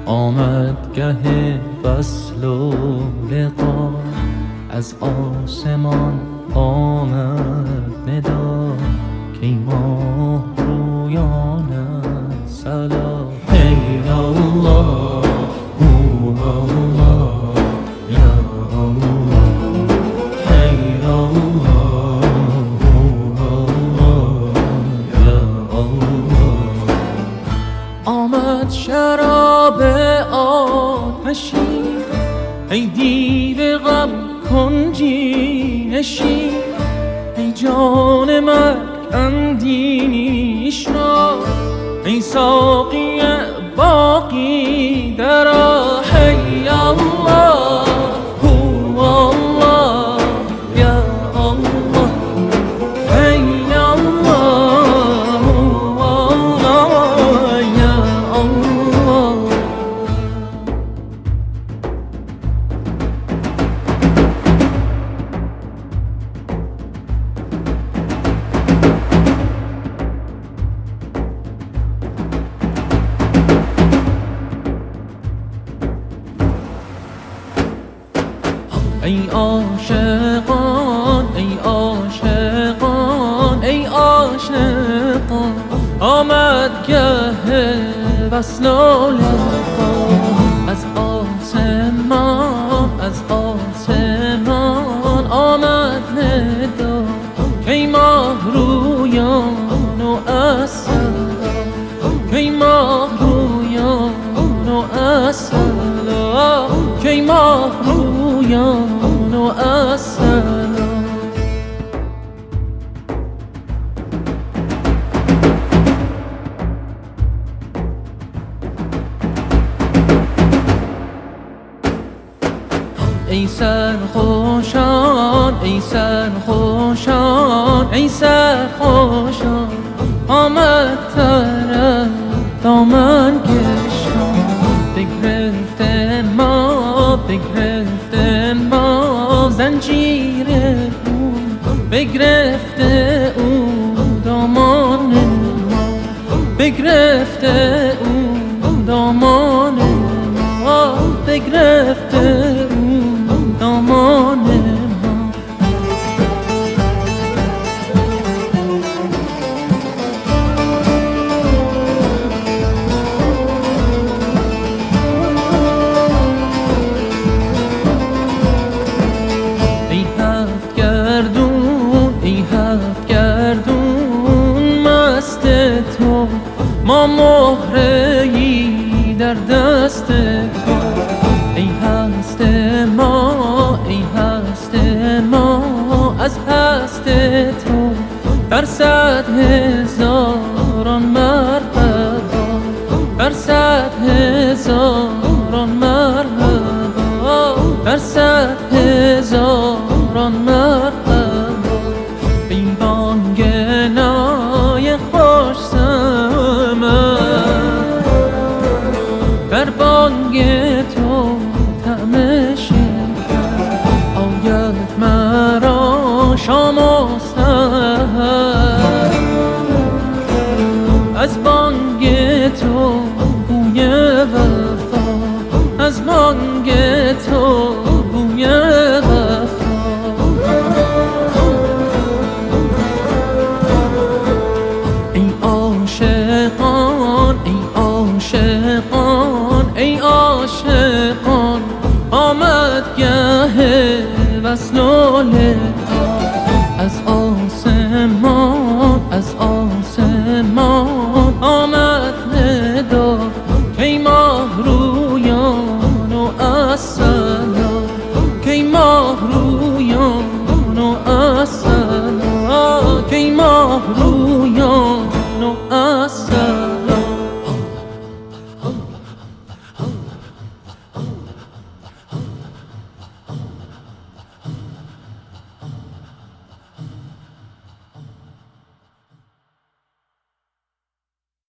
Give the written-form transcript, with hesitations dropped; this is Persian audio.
آمد گه وصل و لقا، از آسمان آمد ندا که ماه رویانت سلام. ای الله الله یا الله، ای الله الله یا الله. آمد شراب آتشی، ای دیو غم کنجی نشین، ای جان مرگ اندیش را، ای ساقی باقی درا. ای الله هو الله یا الله، ای الله هو الله یا الله. ای عاشقان ای عاشقان ای عاشقان، آمد گه وصل و لقا، از آسمان از آسمان آمد ندا کی ماه رویان و اصلا، کی ماه رویان و اصلا، کی ماه رویان و اصلا. ای سرخوشان ای سرخوشان ای سرخوشان، آمد طرف دامن کشان، بگرفته ما بگرفته ما زنجیر او، بگرفته او دامان ما، بگرفته او دامان ما، بگرفته او دامان ما. ای هفت گردون ای هفت گردون مست تو، ما مهره‌ای در دست تو. ای هست ما ای هست ما، از هست تو در 100 هزاران مرحبا، در 100 هزاران مرحبا، در 100 هزاران مرحبا. بی بانگ نای خوش سمن، در بانگ تو طعم شکر آید مرا شام و سحر، از بانگ تو بوی وفا، از بانگ تو بوی وفا. ای عاشقان ای عاشقان ای عاشقان، آمد گه وصل و لقا، از آسمان از آسمان آمد ندا کی ماه رویان و اصلا،